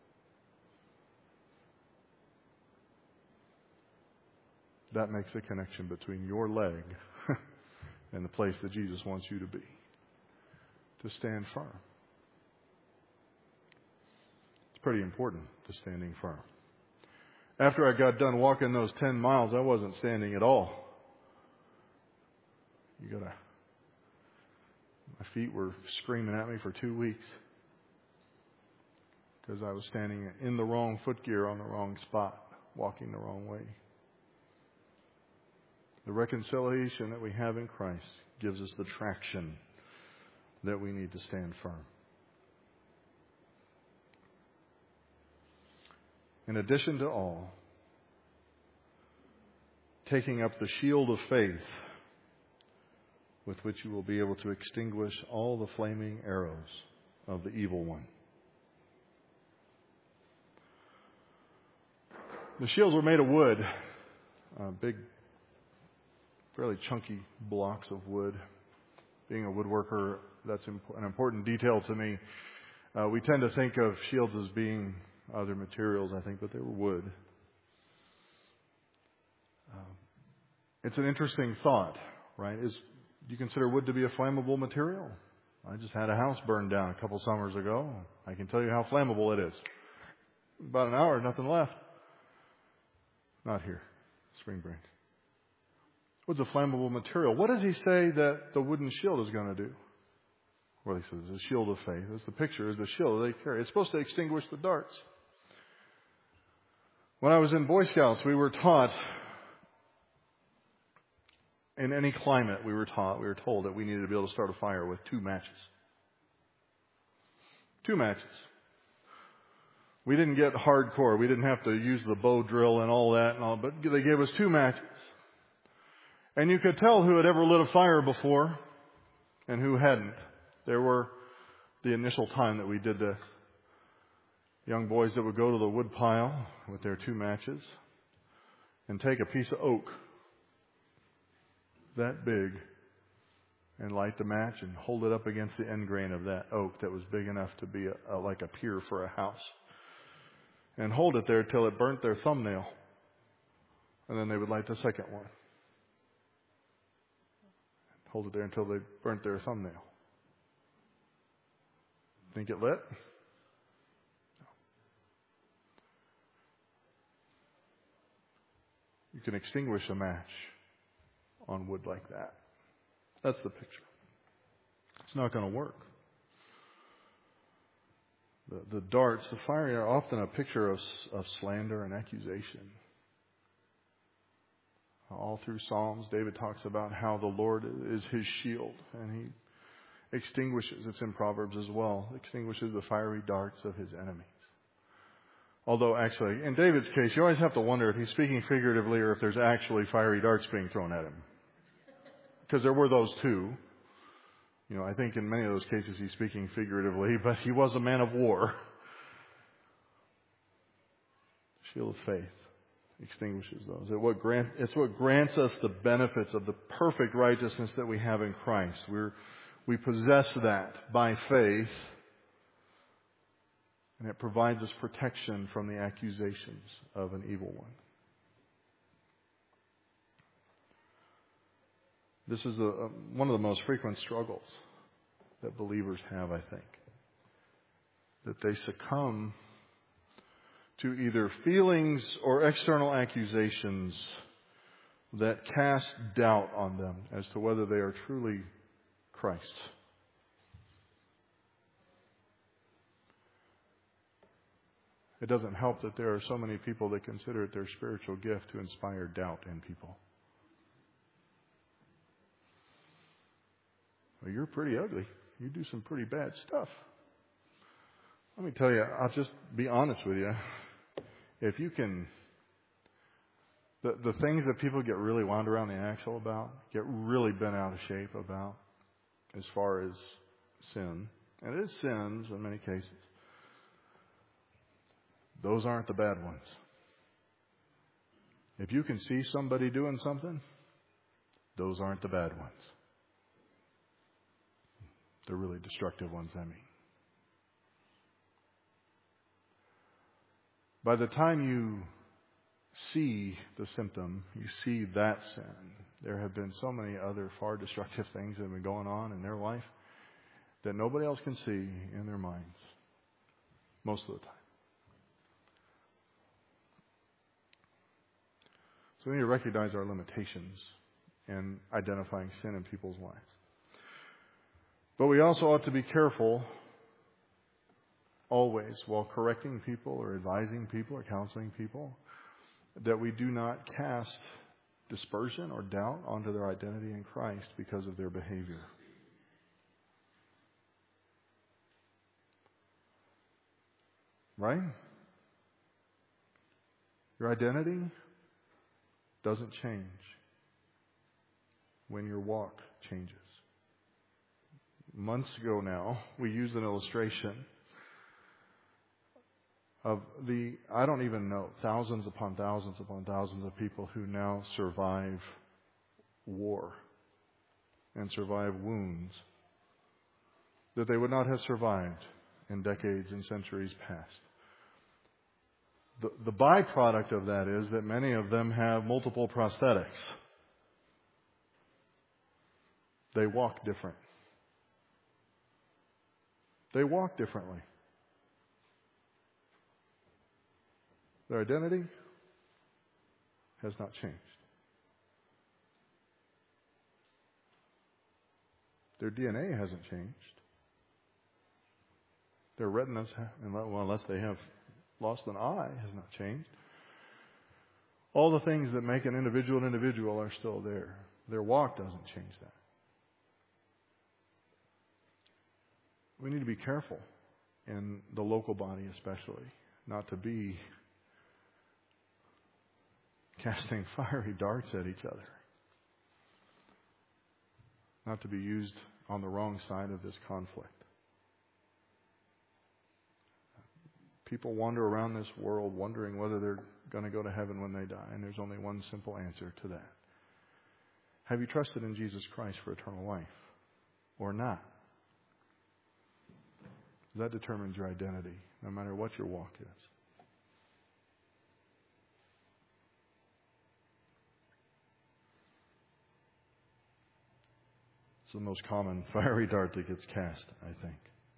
That makes the connection between your leg and the place that Jesus wants you to be. To stand firm. It's pretty important to standing firm. After I got done walking those 10 miles, I wasn't standing at all. My feet were screaming at me for 2 weeks because I was standing in the wrong footgear on the wrong spot, walking the wrong way. The reconciliation that we have in Christ gives us the traction that we need to stand firm. In addition to all, taking up the shield of faith with which you will be able to extinguish all the flaming arrows of the evil one. The shields were made of wood, big, fairly chunky blocks of wood. Being a woodworker, that's an important detail to me. We tend to think of shields as being other materials, I think, but they were wood. It's an interesting thought, right? Do you consider wood to be a flammable material? I just had a house burned down a couple summers ago. I can tell you how flammable it is. About an hour, nothing left. Not here, Spring Branch. Wood's a flammable material. What does he say that the wooden shield is going to do? Well, he says the shield of faith. That's the picture, is the shield they carry. It's supposed to extinguish the darts. When I was in Boy Scouts, we were taught in any climate, we were told that we needed to be able to start a fire with 2 matches. 2 matches. We didn't get hardcore. We didn't have to use the bow drill and all that and all, but they gave us 2 matches. And you could tell who had ever lit a fire before and who hadn't. There were the initial time that we did this. Young boys that would go to the wood pile with their 2 matches and take a piece of oak that big and light the match and hold it up against the end grain of that oak that was big enough to be like a pier for a house. And hold it there till it burnt their thumbnail. And then they would light the second one. Hold it there until they burnt their thumbnail. Think it lit? No. You can extinguish a match on wood like that. That's the picture. It's not going to work. The darts, the fire are often a picture of slander and accusation. All through Psalms, David talks about how the Lord is his shield, and he extinguishes, it's in Proverbs as well, extinguishes the fiery darts of his enemies. Although actually, in David's case, you always have to wonder if he's speaking figuratively or if there's actually fiery darts being thrown at him. Because there were those too. You know, I think in many of those cases he's speaking figuratively, but he was a man of war. Shield of faith extinguishes those. It's what grants us the benefits of the perfect righteousness that we have in Christ. We possess that by faith, and it provides us protection from the accusations of an evil one. This is one of the most frequent struggles that believers have, I think. That they succumb to either feelings or external accusations that cast doubt on them as to whether they are truly Christ's. It doesn't help that there are so many people that consider it their spiritual gift to inspire doubt in people. Well, you're pretty ugly. You do some pretty bad stuff. Let me tell you, I'll just be honest with you. If you can, the things that people get really wound around the axle about, get really bent out of shape about, as far as sin, and it is sins in many cases, those aren't the bad ones. If you can see somebody doing something, those aren't the bad ones. The really destructive ones, I mean. By the time you see the symptom, you see that sin, there have been so many other far destructive things that have been going on in their life that nobody else can see in their minds most of the time. So we need to recognize our limitations in identifying sin in people's lives. But we also ought to be careful always while correcting people or advising people or counseling people that we do not cast dispersion or doubt onto their identity in Christ because of their behavior. Right? Your identity doesn't change when your walk changes. Months ago now, we used an illustration of I don't even know, thousands upon thousands upon thousands of people who now survive war and survive wounds that they would not have survived in decades and centuries past. The byproduct of that is that many of them have multiple prosthetics. They walk different. They walk differently. Their identity has not changed. Their DNA hasn't changed. Their retinas, unless they have lost an eye, has not changed. All the things that make an individual are still there. Their walk doesn't change that. We need to be careful in the local body especially, not to be casting fiery darts at each other. Not to be used on the wrong side of this conflict. People wander around this world wondering whether they're going to go to heaven when they die, and there's only one simple answer to that. Have you trusted in Jesus Christ for eternal life or not? That determines your identity, no matter what your walk is. It's the most common fiery dart that gets cast, I think.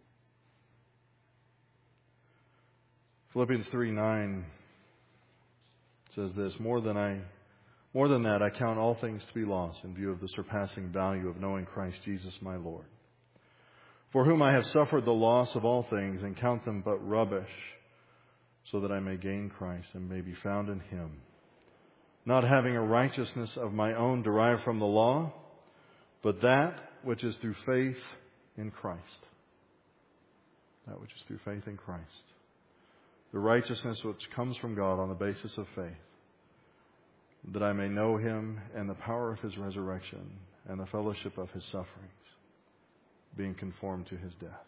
Philippians 3:9 says this, More than that, I count all things to be lost in view of the surpassing value of knowing Christ Jesus my Lord, for whom I have suffered the loss of all things and count them but rubbish, so that I may gain Christ and may be found in Him, not having a righteousness of my own derived from the law, but that which is through faith in Christ. That which is through faith in Christ. The righteousness which comes from God on the basis of faith, that I may know Him and the power of His resurrection and the fellowship of His sufferings, being conformed to His death.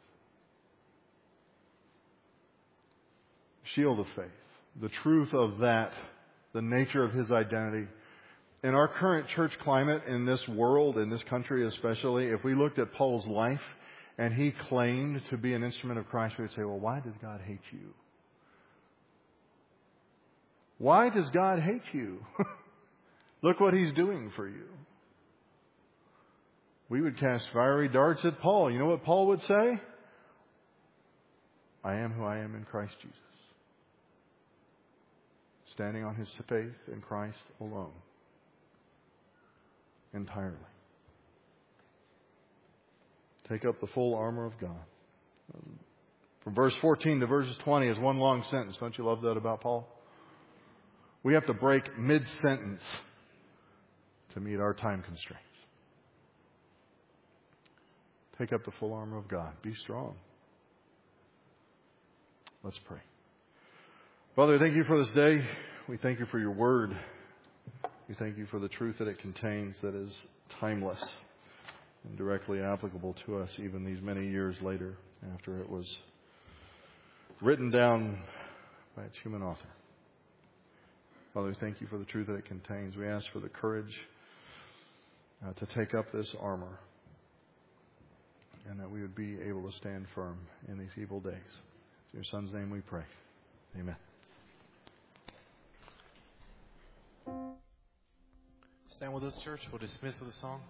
Shield of faith. The truth of that, the nature of His identity. In our current church climate, in this world, in this country especially, if we looked at Paul's life and he claimed to be an instrument of Christ, we would say, well, why does God hate you? Why does God hate you? Look what He's doing for you. We would cast fiery darts at Paul. You know what Paul would say? I am who I am in Christ Jesus. Standing on his faith in Christ alone. Entirely. Take up the full armor of God. From verse 14 to verses 20 is one long sentence. Don't you love that about Paul? We have to break mid-sentence to meet our time constraints. Take up the full armor of God. Be strong. Let's pray. Father, thank You for this day. We thank You for Your word. We thank You for the truth that it contains that is timeless and directly applicable to us even these many years later after it was written down by its human author. Father, thank You for the truth that it contains. We ask for the courage to take up this armor and that we would be able to stand firm in these evil days. In Your Son's name we pray. Amen. Stand with us, church. We'll dismiss with a song.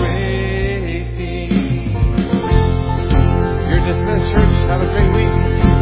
Have a great week.